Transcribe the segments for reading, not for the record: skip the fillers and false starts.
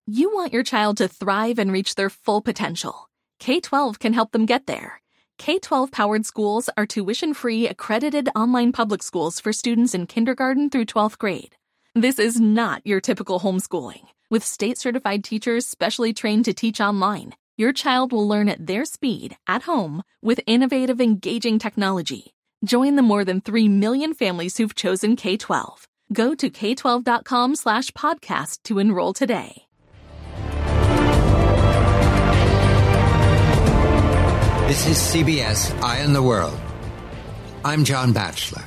You want your child to thrive and reach their full potential. K-12 can help them get there. K-12-powered schools are tuition-free, accredited online public schools for students in kindergarten through 12th grade. This is not your typical homeschooling. With state-certified teachers specially trained to teach online, your child will learn at their speed, at home, with innovative, engaging technology. Join the more than 3 million families who've chosen K-12. Go to k12.com/podcast to enroll today. This is CBS Eye on the World. I'm John Batchelor.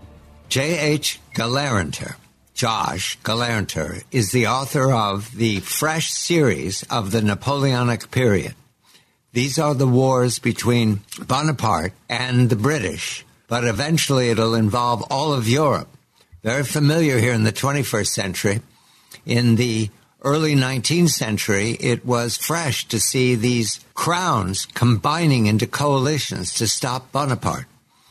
J.H. Galanter, Josh Galanter, is the author of the fresh series of the Napoleonic period. These are the wars between Bonaparte and the British, but eventually it'll involve all of Europe. Very familiar here in the 21st century. In the early 19th century, it was fresh to see these crowns combining into coalitions to stop Bonaparte.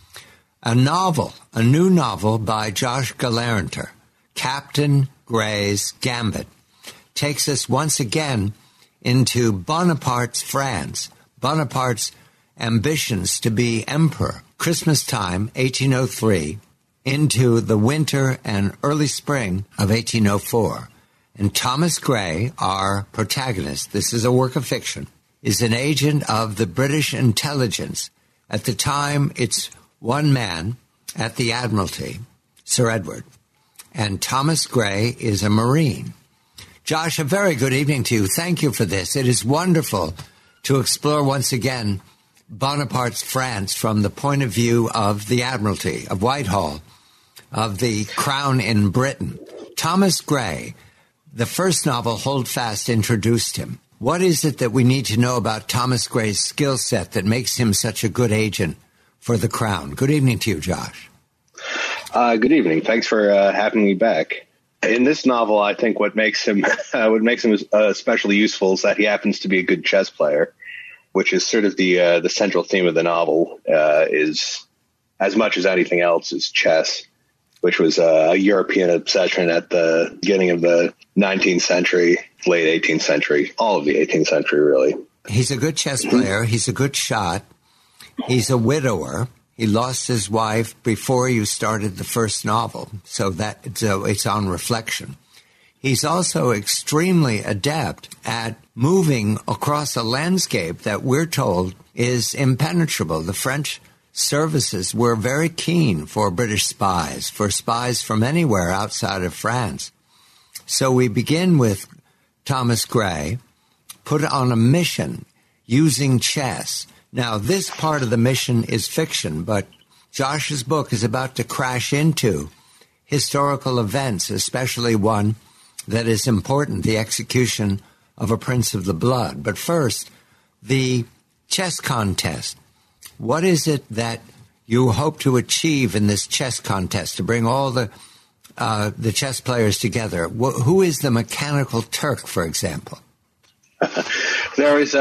A new novel by Josh Galanter, Captain Gray's Gambit, takes us once again into Bonaparte's France, Bonaparte's ambitions to be emperor, Christmas time, 1803, into the winter and early spring of 1804. And Thomas Gray, our protagonist, this is a work of fiction, is an agent of the British intelligence. At the time, it's one man at the Admiralty, Sir Edward. And Thomas Gray is a Marine. Josh, a very good evening to you. Thank you for this. It is wonderful to explore once again Bonaparte's France from the point of view of the Admiralty, of Whitehall, of the Crown in Britain. Thomas Gray, the first novel, Hold Fast, introduced him. What is it that we need to know about Thomas Gray's skill set that makes him such a good agent for the Crown? Good evening to you, Josh. Good evening. Thanks for having me back. In this novel, I think what makes him especially useful is that he happens to be a good chess player, which is sort of the central theme of the novel. Is as much as anything else is chess, which was a European obsession at the beginning of the 19th century, late 18th century, all of the 18th century, really. He's a good chess player. He's a good shot. He's a widower. He lost his wife before you started the first novel, so it's on reflection. He's also extremely adept at moving across a landscape that we're told is impenetrable. The French services were very keen for British spies, for spies from anywhere outside of France. So we begin with Thomas Gray, put on a mission using chess. Now, this part of the mission is fiction, but Josh's book is about to crash into historical events, especially one that is important, the execution of a Prince of the Blood. But first, the chess contest. What is it that you hope to achieve in this chess contest to bring all the chess players together? Who is the Mechanical Turk, for example? There was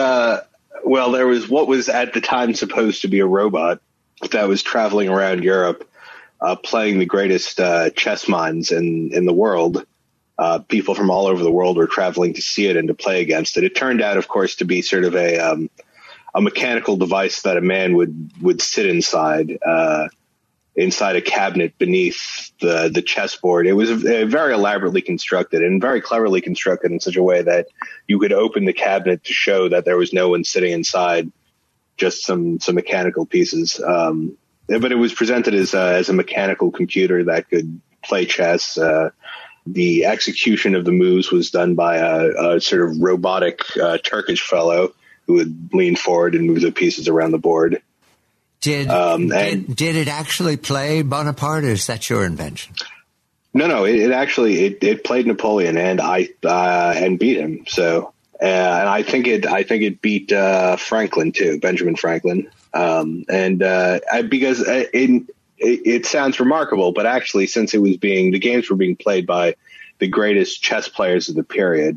what was at the time supposed to be a robot that was traveling around Europe, playing the greatest chess minds in the world. People from all over the world were traveling to see it and to play against it. It turned out, of course, to be sort of a mechanical device that a man would sit inside a cabinet beneath the chessboard. It was very elaborately constructed and very cleverly constructed in such a way that you could open the cabinet to show that there was no one sitting inside, just some mechanical pieces. But it was presented as a mechanical computer that could play chess. The execution of the moves was done by a sort of robotic Turkish fellow who would lean forward and move the pieces around the board. Did it actually play Bonaparte, or is that your invention? No. It actually played Napoleon and beat him. So, and I think it beat Franklin too, Benjamin Franklin. Because it sounds remarkable, but actually, since the games were being played by the greatest chess players of the period,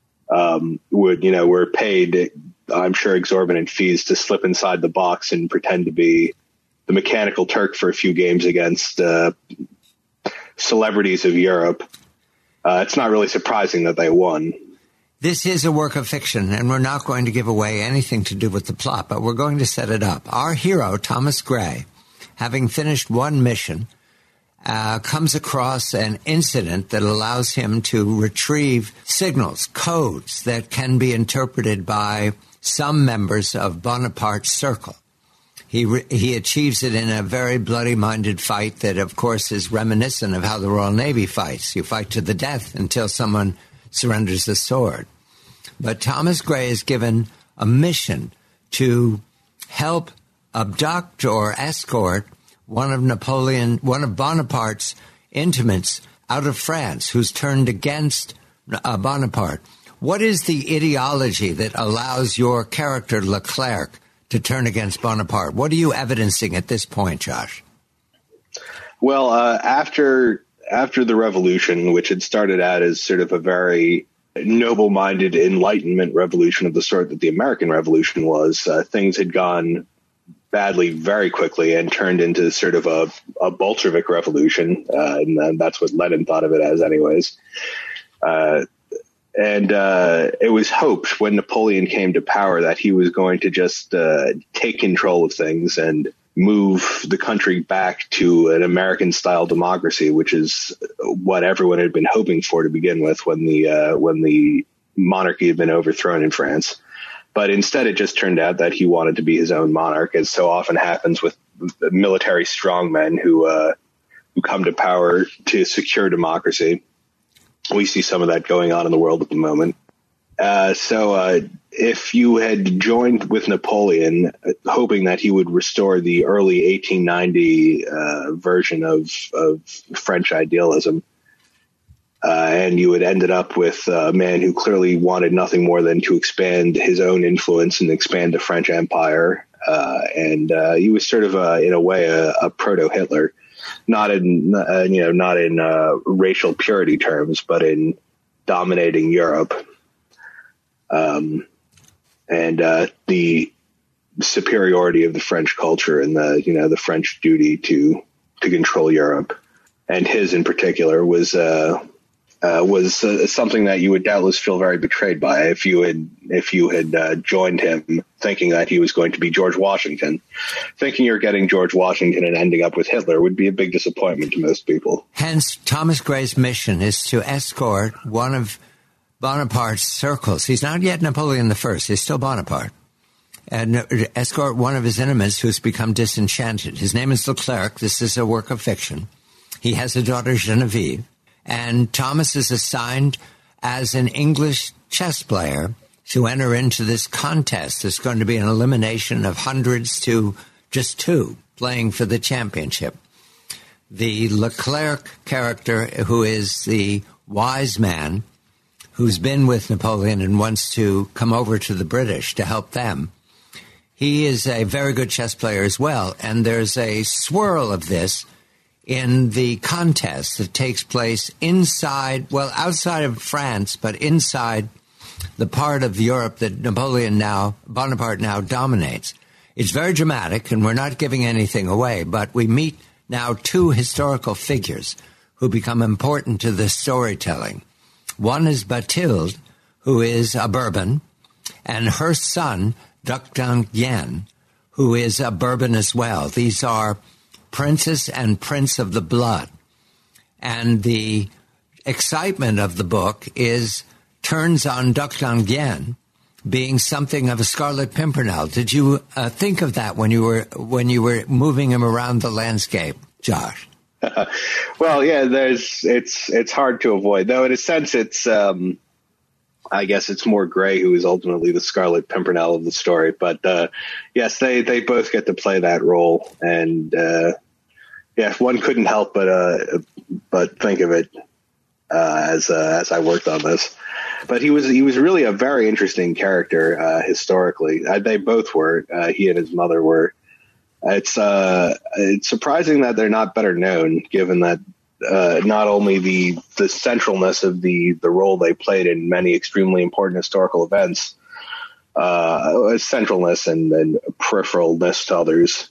were paid, I'm sure, exorbitant fees to slip inside the box and pretend to be the Mechanical Turk for a few games against celebrities of Europe. It's not really surprising that they won. This is a work of fiction, and we're not going to give away anything to do with the plot, but we're going to set it up. Our hero, Thomas Gray, having finished one mission, comes across an incident that allows him to retrieve signals, codes that can be interpreted by some members of Bonaparte's circle. He achieves it in a very bloody-minded fight that, of course, is reminiscent of how the Royal Navy fights. You fight to the death until someone surrenders the sword. But Thomas Gray is given a mission to help abduct or escort one of Bonaparte's intimates out of France, who's turned against Bonaparte. What is the ideology that allows your character, Leclerc, to turn against Bonaparte? What are you evidencing at this point, Josh? Well, after the revolution, which had started out as sort of a very noble-minded Enlightenment revolution of the sort that the American Revolution was, things had gone badly very quickly and turned into sort of a Bolshevik revolution, and that's what Lenin thought of it as anyways. And it was hoped when Napoleon came to power that he was going to just take control of things and move the country back to an American-style democracy, which is what everyone had been hoping for to begin with when the monarchy had been overthrown in France. But instead, it just turned out that he wanted to be his own monarch, as so often happens with military strongmen who come to power to secure democracy. We see some of that going on in the world at the moment. So if you had joined with Napoleon, hoping that he would restore the early 1890 version of French idealism, and you had ended up with a man who clearly wanted nothing more than to expand his own influence and expand the French Empire, and he was sort of in a way a proto-Hitler. Not in racial purity terms, but in dominating Europe, and the superiority of the French culture and the French duty to control Europe, and his in particular was something that you would doubtless feel very betrayed by if you had joined him thinking that he was going to be George Washington. Thinking you're getting George Washington and ending up with Hitler would be a big disappointment to most people. Hence, Thomas Gray's mission is to escort one of Bonaparte's circles. He's not yet Napoleon I. He's still Bonaparte. And escort one of his intimates who's become disenchanted. His name is Leclerc. This is a work of fiction. He has a daughter, Genevieve. And Thomas is assigned as an English chess player to enter into this contest. There's going to be an elimination of hundreds to just two playing for the championship. The Leclerc character, who is the wise man who's been with Napoleon and wants to come over to the British to help them, he is a very good chess player as well. And there's a swirl of this in the contest that takes place outside of France, but inside the part of Europe that Bonaparte now dominates. It's very dramatic, and we're not giving anything away, but we meet now two historical figures who become important to the storytelling. One is Bathilde, who is a Bourbon, and her son, Duc d'Enghien, who is a Bourbon as well. These are Princess and Prince of the Blood. And the excitement of the book turns on Duc d'Enghien being something of a Scarlet Pimpernel. Did you think of that when you were moving him around the landscape, Josh? Well, yeah, it's hard to avoid, though. In a sense, it's I guess it's more Gray who is ultimately the Scarlet Pimpernel of the story. But yes, they both get to play that role, and one couldn't help but think of it as I worked on this. But he was really a very interesting character historically. They both were. He and his mother were. It's surprising that they're not better known, given that not only the centralness of the role they played in many extremely important historical events, centralness and peripheralness to others,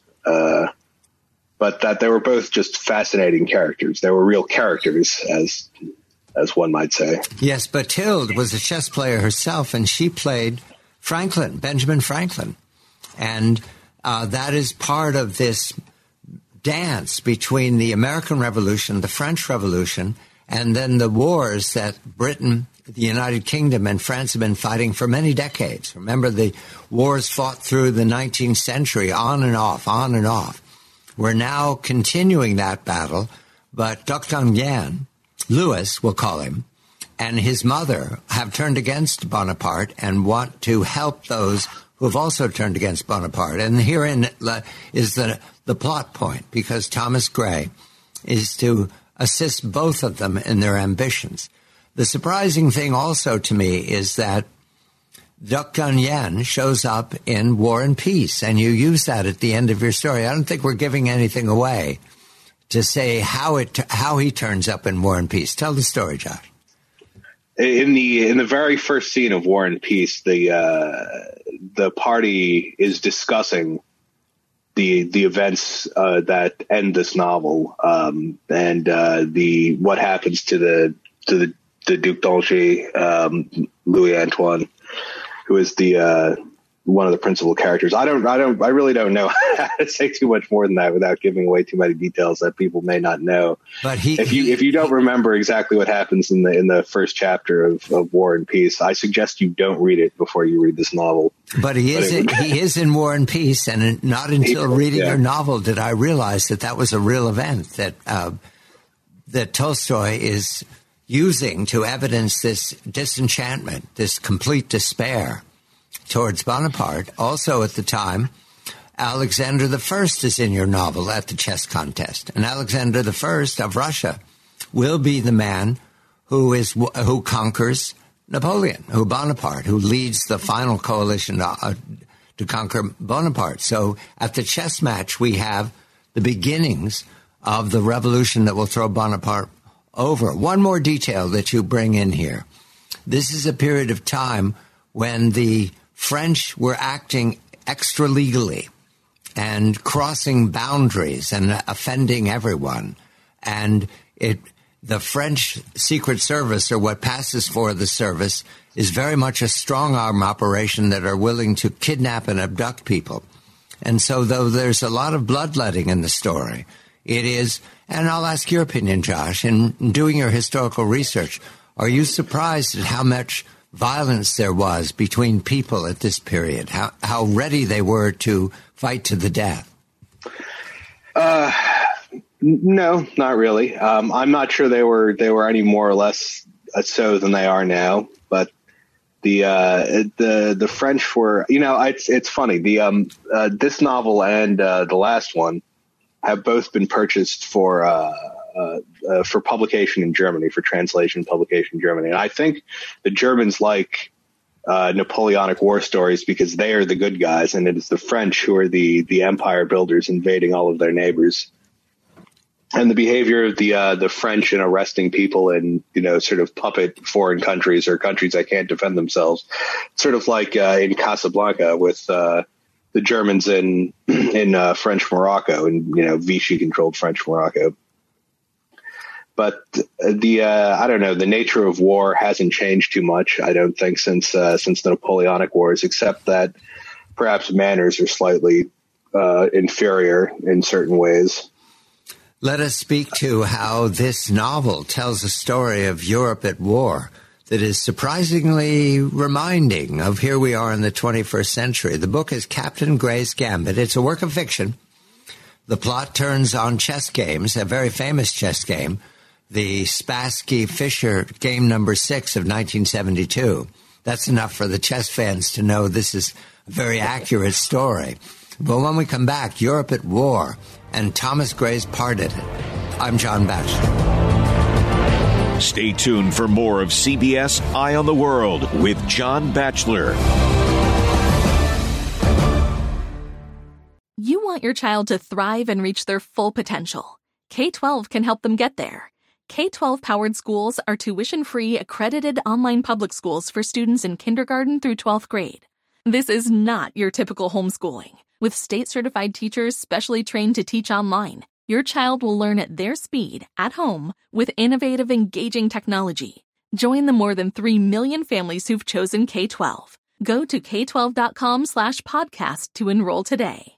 but that they were both just fascinating characters. They were real characters, as as one might say. Yes, Bathilde was a chess player herself, and she played Franklin, Benjamin Franklin. And that is part of this dance between the American Revolution, the French Revolution, and then the wars that Britain, the United Kingdom, and France have been fighting for many decades. Remember, the wars fought through the 19th century, on and off, on and off. We're now continuing that battle, but D'Artagnan, Louis, we'll call him, and his mother have turned against Bonaparte and want to help those who have also turned against Bonaparte. And herein is the plot point, because Thomas Gray is to assist both of them in their ambitions. The surprising thing also to me is that D'Artagnan shows up in War and Peace, and you use that at the end of your story. I don't think we're giving anything away to say how he turns up in War and Peace. Tell the story, Josh. In the very first scene of War and Peace, the party is discussing the events that end this novel, and what happens to the Duc d'Angers, Louis Antoine, who is the one of the principal characters. I really don't know how to say too much more than that without giving away too many details that people may not know. But if you don't remember exactly what happens in the first chapter of War and Peace, I suggest you don't read it before you read this novel. But he is in War and Peace, and not until reading your novel did I realize that was a real event that Tolstoy is using to evidence this disenchantment, this complete despair towards Bonaparte. Also at the time, Alexander I is in your novel at the chess contest. And Alexander I of Russia will be the man who conquers Napoleon, Bonaparte, who leads the final coalition to conquer Bonaparte. So at the chess match, we have the beginnings of the revolution that will throw Bonaparte over. One more detail that you bring in here. This is a period of time when the French were acting extra legally and crossing boundaries and offending everyone. And the French Secret Service, or what passes for the service, is very much a strong-arm operation that are willing to kidnap and abduct people. And so, though there's a lot of bloodletting in the story, it is, and I'll ask your opinion, Josh, in doing your historical research, are you surprised at how much violence there was between people at this period, how ready they were to fight to the death? No, not really. I'm not sure they were any more or less so than they are now. But the French were, it's funny. This novel and the last one have both been purchased for publication in Germany, for translation and publication in Germany. And I think the Germans like Napoleonic war stories because they are the good guys, and it is the French who are the empire builders invading all of their neighbors. And the behavior of the French in arresting people in, sort of puppet foreign countries or countries that can't defend themselves, sort of like in Casablanca with the Germans in French Morocco, and Vichy-controlled French Morocco. But I don't know, the nature of war hasn't changed too much, I don't think, since the Napoleonic Wars, except that perhaps manners are slightly inferior in certain ways. Let us speak to how this novel tells a story of Europe at war that is surprisingly reminding of here we are in the 21st century. The book is Captain Gray's Gambit. It's a work of fiction. The plot turns on chess games, a very famous chess game, the Spassky-Fischer game number 6 of 1972. That's enough for the chess fans to know this is a very accurate story. But when we come back, Europe at war and Thomas Gray's part in it. I'm John Batchelor. Stay tuned for more of CBS Eye on the World with John Batchelor. You want your child to thrive and reach their full potential. K-12 can help them get there. K-12-powered schools are tuition-free, accredited online public schools for students in kindergarten through 12th grade. This is not your typical homeschooling. With state-certified teachers specially trained to teach online, Your child will learn at their speed, at home, with innovative, engaging technology. Join the more than 3 million families who've chosen K-12. Go to k12.com/podcast to enroll today.